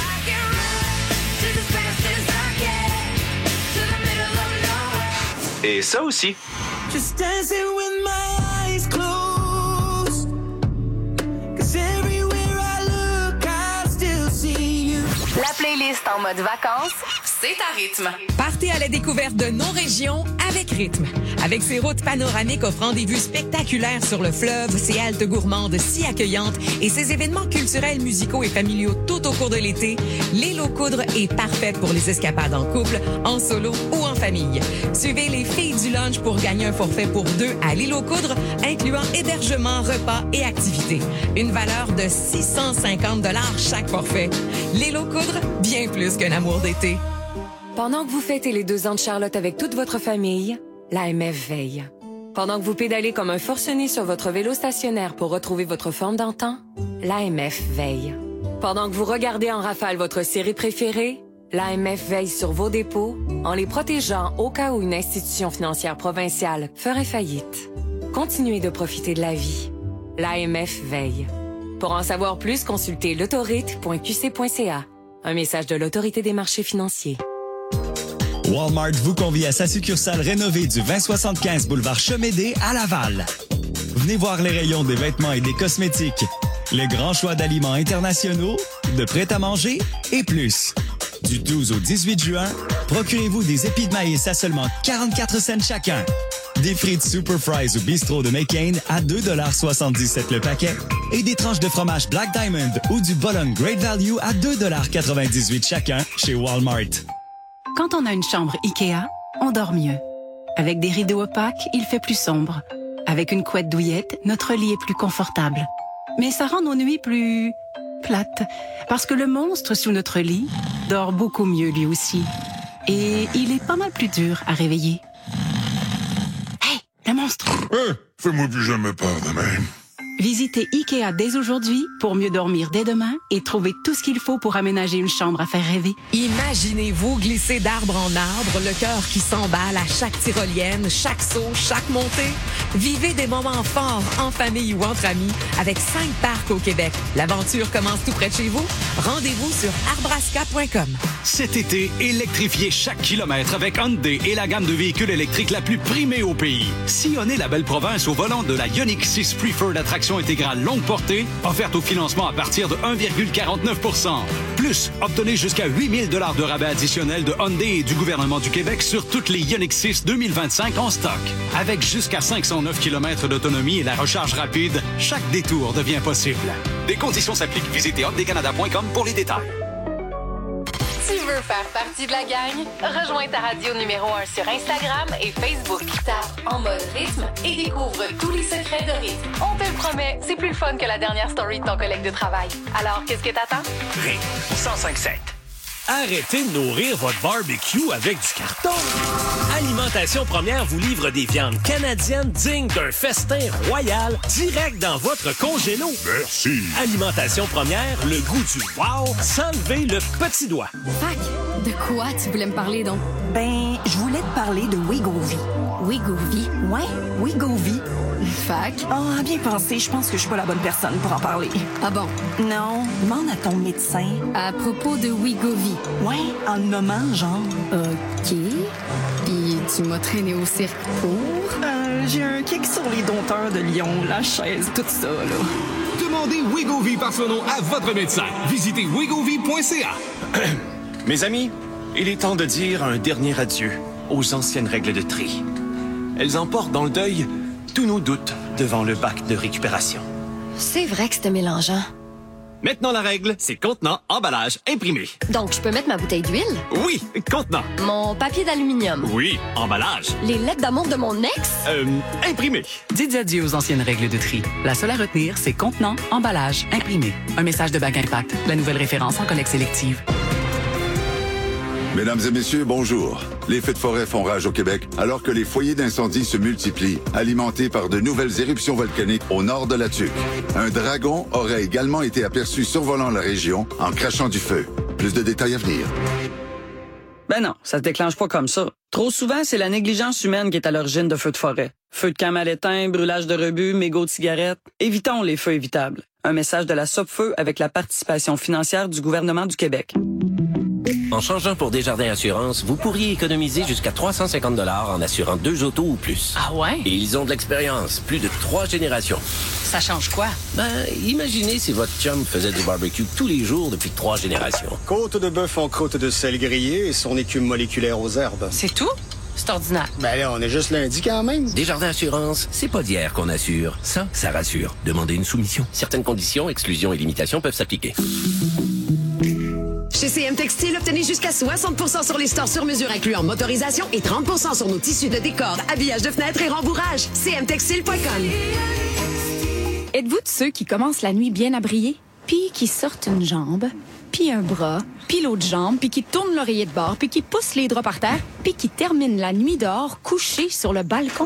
[SPEAKER 4] Et ça aussi.
[SPEAKER 7] Just dancing with my eyes closed. 'Cause everywhere I look, I still see you.
[SPEAKER 3] La playlist en mode vacances, c'est à rythme.
[SPEAKER 15] Partez à la découverte de nos régions avec rythme. Avec ses routes panoramiques offrant des vues spectaculaires sur le fleuve, ses haltes gourmandes si accueillantes et ses événements culturels, musicaux et familiaux tout au cours de l'été, l'île aux Coudres est parfaite pour les escapades en couple, en solo ou en famille. Suivez les filles du lunch pour gagner un forfait pour deux à l'île aux Coudres, incluant hébergement, repas et activités. Une valeur de 650 $ chaque forfait. L'île aux Coudres, bien plus qu'un amour d'été.
[SPEAKER 9] Pendant que vous fêtez les 2 ans de Charlotte avec toute votre famille, l'AMF veille. Pendant que vous pédalez comme un forcené sur votre vélo stationnaire pour retrouver votre forme d'antan, l'AMF veille. Pendant que vous regardez en rafale votre série préférée, l'AMF veille sur vos dépôts en les protégeant au cas où une institution financière provinciale ferait faillite. Continuez de profiter de la vie. L'AMF veille. Pour en savoir plus, consultez l'autorite.qc.ca. Un message de l'Autorité des marchés financiers.
[SPEAKER 11] Walmart vous convie à sa succursale rénovée du 2075 boulevard Chemédé à Laval. Venez voir les rayons des vêtements et des cosmétiques, Le grand choix d'aliments internationaux, de prêt-à-manger et plus. Du 12 au 18 juin, procurez-vous des épis de maïs à seulement 44 cents chacun. Des frites Super Fries ou Bistrot de McCain à 2,77 $ le paquet. Et des tranches de fromage Black Diamond ou du Bologne Great Value à 2,98 $ chacun chez Walmart.
[SPEAKER 23] Quand on a une chambre IKEA, on dort mieux. Avec des rideaux opaques, il fait plus sombre. Avec une couette douillette, notre lit est plus confortable. Mais ça rend nos nuits plus plates, parce que le monstre sous notre lit dort beaucoup mieux lui aussi. Et il est pas mal plus dur à réveiller. Hey, le monstre!
[SPEAKER 21] Fais-moi plus jamais peur de même.
[SPEAKER 23] Visitez IKEA dès aujourd'hui pour mieux dormir dès demain et trouver tout ce qu'il faut pour aménager une chambre à faire rêver.
[SPEAKER 5] Imaginez-vous glisser d'arbre en arbre, le cœur qui s'emballe à chaque tyrolienne, chaque saut, chaque montée. Vivez des moments forts en famille ou entre amis avec 5 parcs au Québec. L'aventure commence tout près de chez vous. Rendez-vous sur arbrasca.com.
[SPEAKER 12] Cet été, électrifiez chaque kilomètre avec Hyundai et la gamme de véhicules électriques la plus primée au pays. Sillonnez la belle province au volant de la Ioniq 6 Preferred Attraction intégrale longue portée, offerte au financement à partir de 1,49 %. Plus, obtenez jusqu'à 8 000 $ de rabais additionnels de Hyundai et du gouvernement du Québec sur toutes les Ioniq 6 2025 en stock. Avec jusqu'à 509 km d'autonomie et la recharge rapide, chaque détour devient possible. Des conditions s'appliquent. Visitez hyundaicanada.com pour les détails.
[SPEAKER 3] Tu veux faire partie de la gang? Rejoins ta radio numéro 1 sur Instagram et Facebook. Tape En Mode Rythme et découvre tous les secrets de rythme. On te le promet, c'est plus le fun que la dernière story de ton collègue de travail. Alors, qu'est-ce que t'attends?
[SPEAKER 4] Rythme 105.7.
[SPEAKER 13] Arrêtez de nourrir votre barbecue avec du carton. Alimentation Première vous livre des viandes canadiennes dignes d'un festin royal direct dans votre congélo.
[SPEAKER 21] Merci.
[SPEAKER 13] Alimentation Première, le goût du wow sans lever le petit doigt.
[SPEAKER 16] Fac, de quoi tu voulais me parler donc?
[SPEAKER 17] Ben, je voulais te parler de Wegovy.
[SPEAKER 16] Wegovy?
[SPEAKER 17] Ouais, Wegovy.
[SPEAKER 16] Fac?
[SPEAKER 17] Ah, bien pensé, je pense que je suis pas la bonne personne pour en parler.
[SPEAKER 16] Ah bon?
[SPEAKER 17] Non, demande à ton médecin.
[SPEAKER 16] À propos de Wegovy?
[SPEAKER 17] Ouais, en le nommant, genre.
[SPEAKER 16] OK. Puis tu m'as traîné au cirque pour?
[SPEAKER 17] J'ai un kick sur les dompteurs de lion, la chaise, tout ça, là.
[SPEAKER 18] Demandez Wegovy par son nom à votre médecin. Visitez wegovy.ca.
[SPEAKER 19] Mes amis, il est temps de dire un dernier adieu aux anciennes règles de tri. Elles emportent dans le deuil tous nos doutes devant le bac de récupération.
[SPEAKER 16] C'est vrai que c'était mélangeant.
[SPEAKER 19] Maintenant, la règle, c'est contenant, emballage, imprimé.
[SPEAKER 16] Donc, je peux mettre ma bouteille d'huile?
[SPEAKER 19] Oui, contenant.
[SPEAKER 16] Mon papier d'aluminium?
[SPEAKER 19] Oui, emballage.
[SPEAKER 16] Les lettres d'amour de mon ex?
[SPEAKER 19] Imprimé.
[SPEAKER 23] Dites adieu aux anciennes règles de tri. La seule à retenir, c'est contenant, emballage, imprimé. Un message de Bac Impact, la nouvelle référence en collecte sélective.
[SPEAKER 20] Mesdames et messieurs, bonjour. Les feux de forêt font rage au Québec alors que les foyers d'incendie se multiplient, alimentés par de nouvelles éruptions volcaniques au nord de la Tuque. Un dragon aurait également été aperçu survolant la région en crachant du feu. Plus de détails à venir.
[SPEAKER 22] Ben non, ça se déclenche pas comme ça. Trop souvent, c'est la négligence humaine qui est à l'origine de feux de forêt. Feux de camp mal éteints, brûlage de rebut, mégots de cigarettes. Évitons les feux évitables. Un message de la Sopfeu avec la participation financière du gouvernement du Québec.
[SPEAKER 29] En changeant pour Desjardins Assurance, vous pourriez économiser jusqu'à 350 $ en assurant 2 autos ou plus.
[SPEAKER 14] Ah ouais?
[SPEAKER 29] Et ils ont de l'expérience, plus de 3 générations.
[SPEAKER 14] Ça change quoi?
[SPEAKER 29] Ben, imaginez si votre chum faisait du barbecue tous les jours depuis 3 générations.
[SPEAKER 30] Côte de bœuf en croûte de sel grillé et son écume moléculaire aux herbes.
[SPEAKER 14] C'est tout? C'est ordinaire.
[SPEAKER 30] Ben là, on est juste lundi quand même.
[SPEAKER 29] Desjardins Assurance, c'est pas d'hier qu'on assure. Ça rassure. Demandez une soumission. Certaines conditions, exclusions et limitations peuvent s'appliquer.
[SPEAKER 31] Chez CM Textile, obtenez jusqu'à 60% sur les stores sur mesure incluant motorisation et 30% sur nos tissus de décor, habillage de fenêtres et rembourrage. cmtextile.com.
[SPEAKER 32] Êtes-vous de ceux qui commencent la nuit bien à briller, puis qui sortent une jambe, puis un bras, puis l'autre jambe, puis qui tournent l'oreiller de bord, puis qui poussent les draps par terre, puis qui terminent la nuit dehors couchés sur le balcon?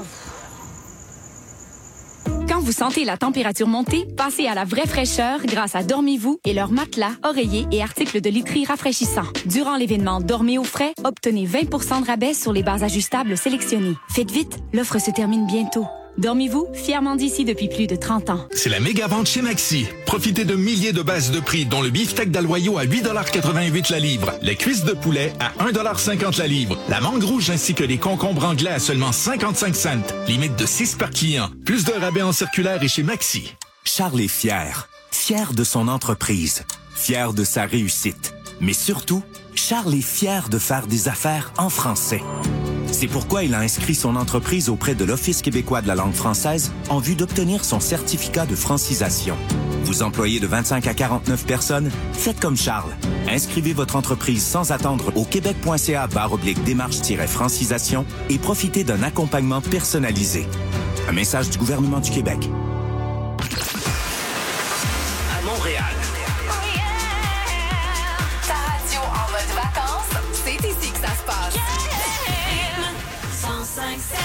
[SPEAKER 32] Quand vous sentez la température monter, passez à la vraie fraîcheur grâce à Dormez-vous et leurs matelas, oreillers et articles de literie rafraîchissants. Durant l'événement Dormez au frais, obtenez 20 % de rabais sur les bases ajustables sélectionnées. Faites vite, l'offre se termine bientôt. Dormez-vous, fièrement d'ici depuis plus de 30 ans.
[SPEAKER 21] C'est la méga vente chez Maxi. Profitez de milliers de bases de prix, dont le beefsteak d'Aloyau à 8,88 $ la livre, les cuisses de poulet à 1,50 $ la livre, la mangue rouge ainsi que les concombres anglais à seulement 55 cents. Limite de 6 par client. Plus de rabais en circulaire et chez Maxi.
[SPEAKER 33] Charles est fier.
[SPEAKER 1] fier de son entreprise, fier de sa réussite. Mais surtout, Charles est fier de faire des affaires en français. C'est pourquoi il a inscrit son entreprise auprès de l'Office québécois de la langue française en vue d'obtenir son certificat de francisation. Vous employez de 25 à 49 personnes? Faites comme Charles. Inscrivez votre entreprise sans attendre au québec.ca/démarche-francisation et profitez d'un accompagnement personnalisé. Un message du gouvernement du Québec.
[SPEAKER 4] À Montréal.
[SPEAKER 3] Ta radio en mode vacances, c'est ici que ça se passe. 105.7.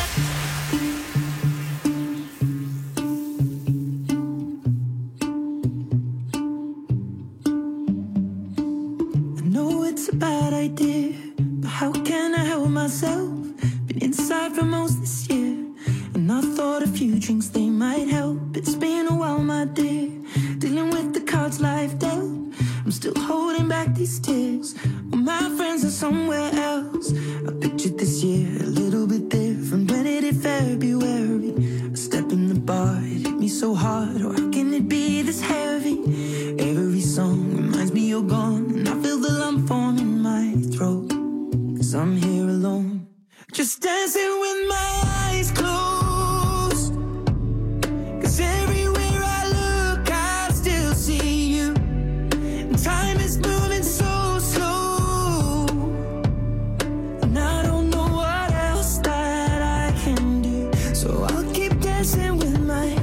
[SPEAKER 2] It's a bad idea, but how can I help myself? Been inside for most this year, and I thought a few drinks, they might help. It's been a while, my dear, dealing with the cards life dealt. I'm still holding back these tears, well, my friends are somewhere else. I pictured this year a little bit different. When it hit February, a step in the bar, it hit me so hard. Or how can it be this heavy? Every song reminds me you're gone, and I feel the lump form in my throat, 'cause I'm here alone, just dancing with my eyes closed. 'Cause everywhere I look, I still see you, and time is moving so slow, and I don't know what else that I can do, so I'll keep dancing with my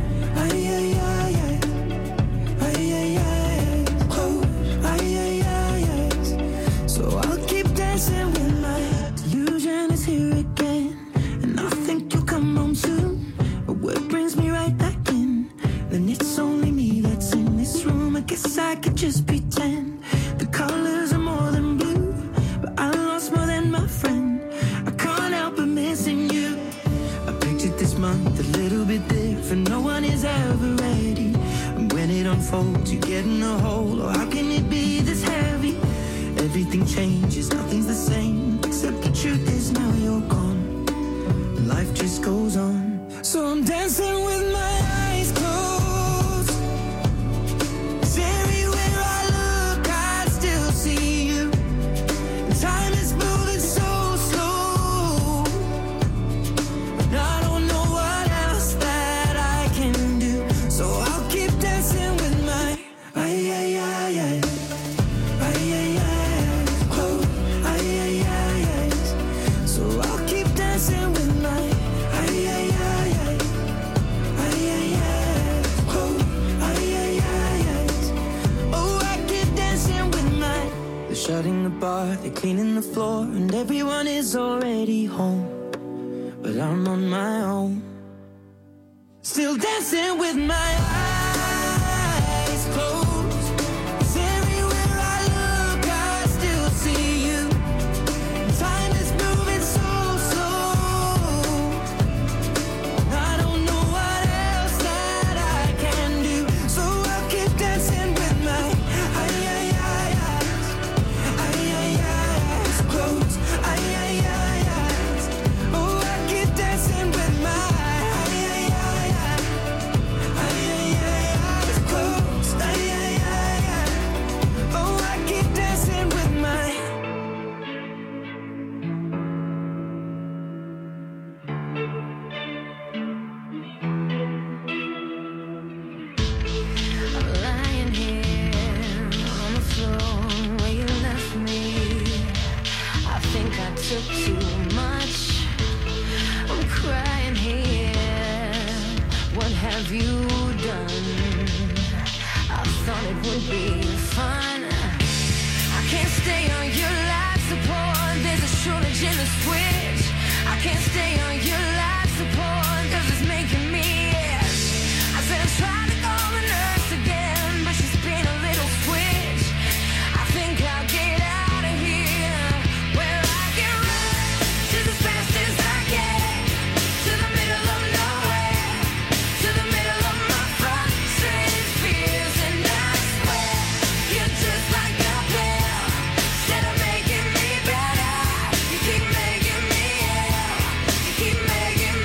[SPEAKER 2] delusion is here again, and I think you'll come home soon. But what brings me right back in? Then it's only me that's in this room. I guess I could just pretend the colors are more than blue, but I lost more than my friend. I can't help but missing you. I pictured this month a little bit different. No one is ever ready, and when it unfolds, you get in a hole. Oh, how can it be this heavy? Everything changes, nothing's the same, except the truth is now you're gone. Life just goes on, so I'm dancing with my eyes closed. 'Cause everywhere I look, I still see you. Time is moving so slow, and I don't know what else that I can do, so I'll keep dancing with my shutting the bar, they're cleaning the floor, and everyone is already home, but I'm on my own, still dancing with my eyes closed. 'Cause everywhere I look, I still see you. Time is moving so slow, I don't know what else that I can do, so I'll keep dancing with my took too much. I'm crying here. What have you done? I thought it would be fun. I can't stay on your life support. There's a shortage in the switch. I can't stay on your life support 'cause it's making me itch. I said I tried to call the nurse again, but she's been a little switch. I think I'll get out of here. Where I can run just as fast as I can to the middle of nowhere, to the middle of my frustrated fears, and I swear you're just like a pill. Instead of making me better, you keep making me ill. You keep making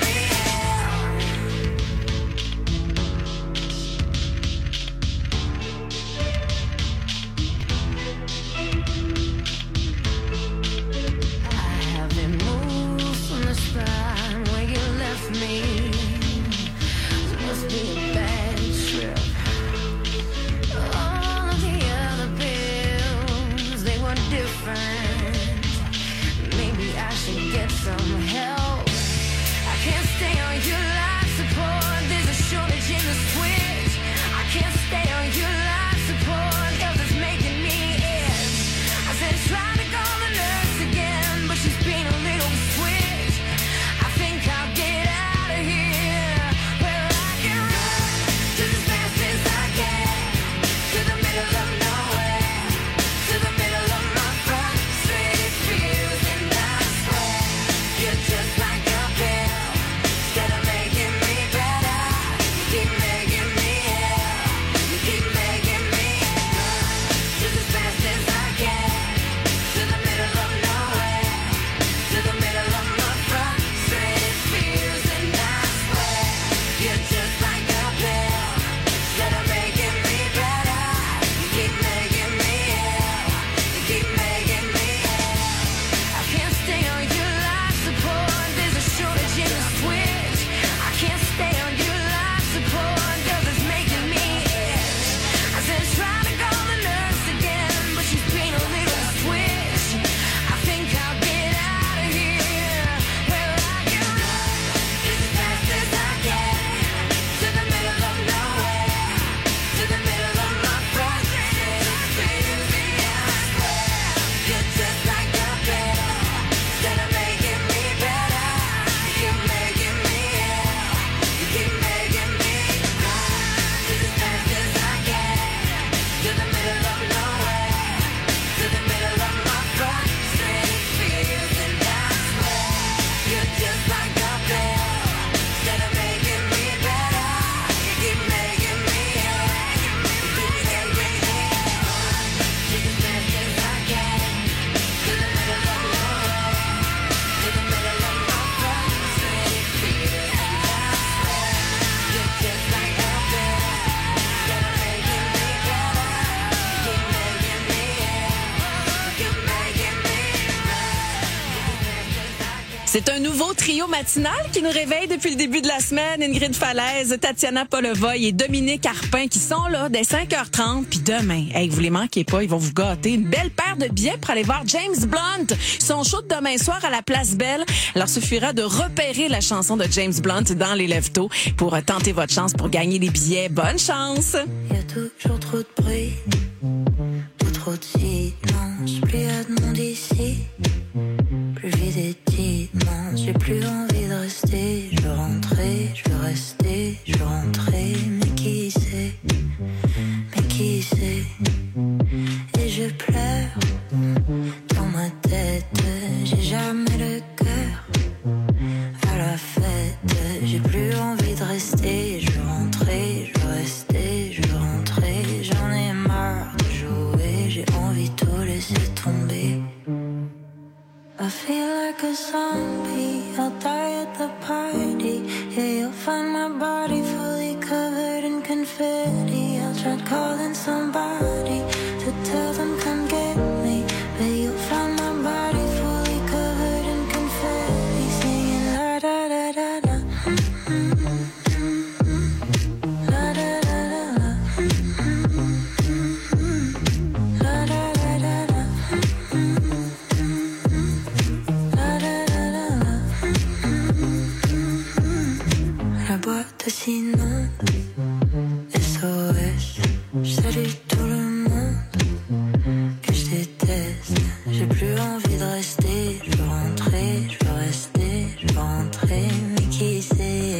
[SPEAKER 5] C'est un nouveau trio matinal qui nous réveille depuis le début de la semaine. Ingrid Falaise, Tatiana Polevoy et Dominique Arpin qui sont là dès 5h30. Puis demain, vous les manquez pas, ils vont vous gâter une belle paire de billets pour aller voir James Blunt. Ils sont chauds demain soir à la Place Belle. Alors, suffira de repérer la chanson de James Blunt dans les lève-tôt pour tenter votre chance pour gagner les billets. Bonne chance!
[SPEAKER 2] Il y a toujours trop de bruit, ou trop de silence. Plus y a de monde ici, plus vide et immense. J'ai plus envie de rester. Je veux rentrer, je veux rester, je veux rentrer. Mais qui sait, et je pleure dans ma tête. J'ai jamais le cœur à la fête. J'ai plus envie de rester. Je veux rentrer, je veux rester, je veux rentrer. J'en ai marre de jouer. J'ai envie de tout laisser tomber. I feel like a zombie. I'll die at the party. Yeah, you'll find my body fully covered in confetti. I'll try calling somebody to tell them come get me. But you'll find my body fully covered in confetti. Singing la da da da da. La da da da da. La da da da da. La boîte s'inonde, SOS. Je salue tout le monde que je déteste. J'ai plus envie de rester. Je veux rentrer, je veux rester, je veux rentrer. Mais qui sait,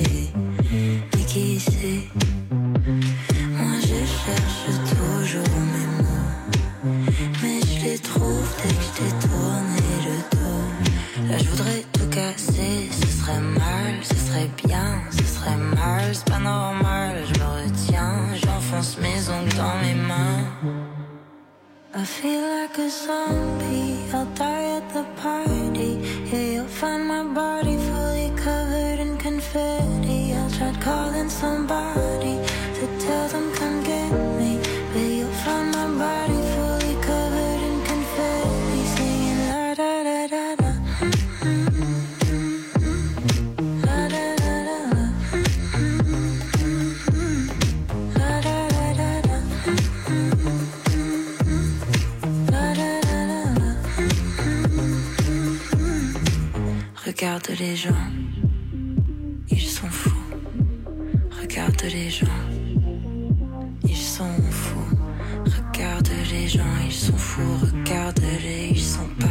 [SPEAKER 2] moi je cherche toujours mes mots, mais je les trouve dès que je t'ai tourné le dos. Là je voudrais tout casser, ce serait mal, ce serait bien, ce serait mal, c'est pas normal, je me retiens, j'enfonce mes ongles dans mes mains. I feel like a zombie, I'll die at the party. Yeah, you'll find my body fully covered in confetti. I'll try calling somebody to tell them come get me. But you'll find my body fully covered in confetti. Singing la da da da da. La da da da da. La da da da da. La da da da da. Regarde les gens, ils sont fous. Regarde les gens, ils sont fous. Regarde les gens, ils sont fous. Regarde-les, ils sont pas